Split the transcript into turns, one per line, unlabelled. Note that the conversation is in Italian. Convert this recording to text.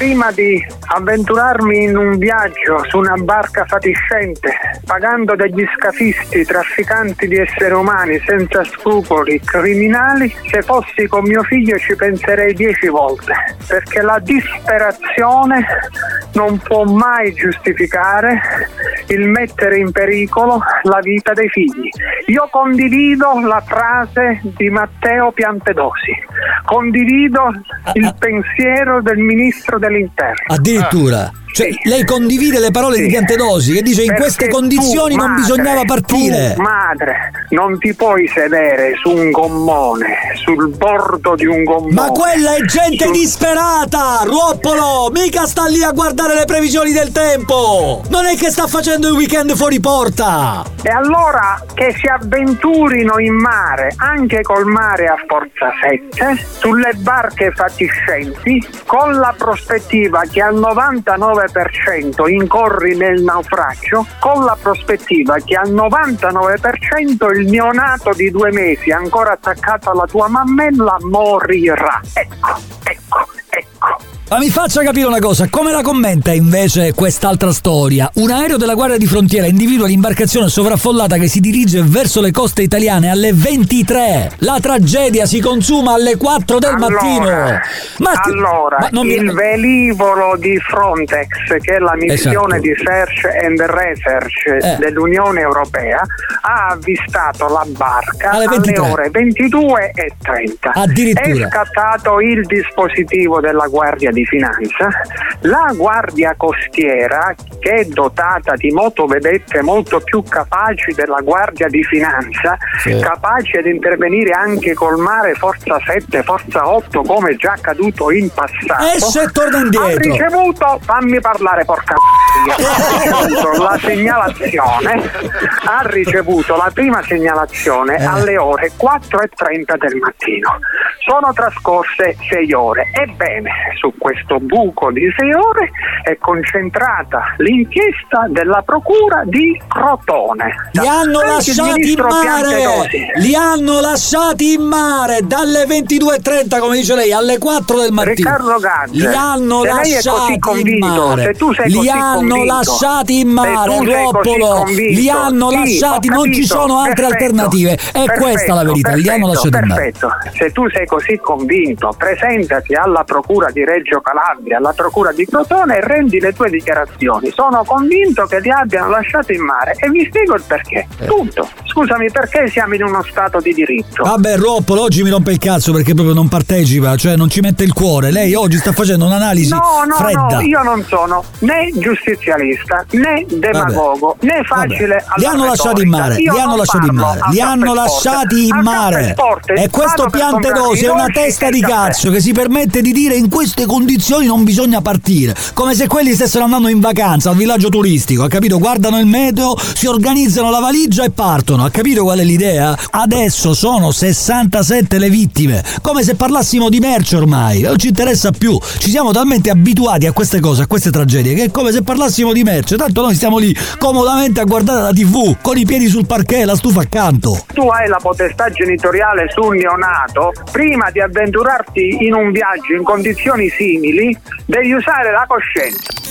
prima di avventurarmi in un viaggio su una barca fatiscente, pagando degli scafisti, trafficanti di esseri umani senza scrupoli, criminali, se fossi con mio figlio ci penserei 10 volte, perché la disperazione non può mai giustificare il mettere in pericolo la vita dei figli. Io condivido la frase di Matteo Piantedosi, condivido il pensiero del ministro dell'interno.
Addirittura? Cioè,
sì.
Lei condivide le parole di Piantedosi che dice in queste condizioni non bisognava partire.
Tu, madre, non ti puoi sedere su un gommone, sul bordo di un gommone.
Ma quella è gente disperata, Ruoppolo, mica sta lì a guardare le previsioni del tempo. Non è che sta facendo il weekend fuori porta.
E allora che si avventurino in mare, anche col mare a forza 7, sulle barche fatiscenti, con la prospettiva che al 99% incorri nel naufragio, con la prospettiva che al 99% il neonato di 2 mesi ancora attaccato alla tua mammella morirà. Ecco.
Ma mi faccia capire una cosa, come la commenta invece quest'altra storia? Un aereo della Guardia di Frontiera individua l'imbarcazione sovraffollata che si dirige verso le coste italiane alle 23. La tragedia si consuma alle 4 del mattino.
Il velivolo di Frontex, che è la missione di Search and Research dell'Unione Europea, ha avvistato la barca alle ore 22:30.
Addirittura.
È scattato il dispositivo della Guardia di Finanza. La Guardia Costiera, che è dotata di motovedette molto più capaci della Guardia di Finanza, capace di intervenire anche col mare forza 7, forza 8, come già accaduto in passato,
esce e torna indietro.
Ha ricevuto, fammi parlare porca la segnalazione, ha ricevuto la prima segnalazione alle ore 4:30 del mattino. Sono trascorse 6 ore. Ebbene, su questo buco di 6 ore è concentrata l'inchiesta della procura di Crotone.
Li hanno lasciati in mare dalle 22:30, come dice lei, alle 4 del mattino.
Riccardo Gaggi,
li hanno lasciati in mare.
Se tu sei
li
così
hanno
convinto,
lasciati in mare, Ruoppolo. Li hanno lasciati, non ci sono altre alternative. È questa la verità, li hanno lasciati in mare.
Se tu sei così convinto, presentati alla procura di Reggio Calabria, alla procura di Crotone e rendi le tue dichiarazioni. Sono convinto che li abbiano lasciati in mare e vi spiego il perché. Tutto. Scusami, perché siamo in uno stato di diritto?
Vabbè, Ruoppolo, oggi mi rompe il cazzo perché proprio non partecipa, cioè non ci mette il cuore. Lei oggi sta facendo un'analisi fredda.
No, io non sono né giustizialista né demagogo né facile.
Li hanno lasciati in mare, li hanno lasciati in mare. E questo Piantedosi è una testa di cazzo che si permette di dire in queste condizioni non bisogna partire, come se quelli stessero andando in vacanza al villaggio turistico, ha capito? Guardano il meteo, si organizzano la valigia e partono, ha capito qual è l'idea? Adesso sono 67 le vittime, come se parlassimo di merce ormai, non ci interessa più, ci siamo talmente abituati a queste cose, a queste tragedie, che è come se parlassimo di merce, tanto noi stiamo lì comodamente a guardare la TV, con i piedi sul parquet e la stufa accanto.
Tu hai la potestà genitoriale sul neonato, prima di avventurarti in un viaggio in condizioni simili devi usare la coscienza.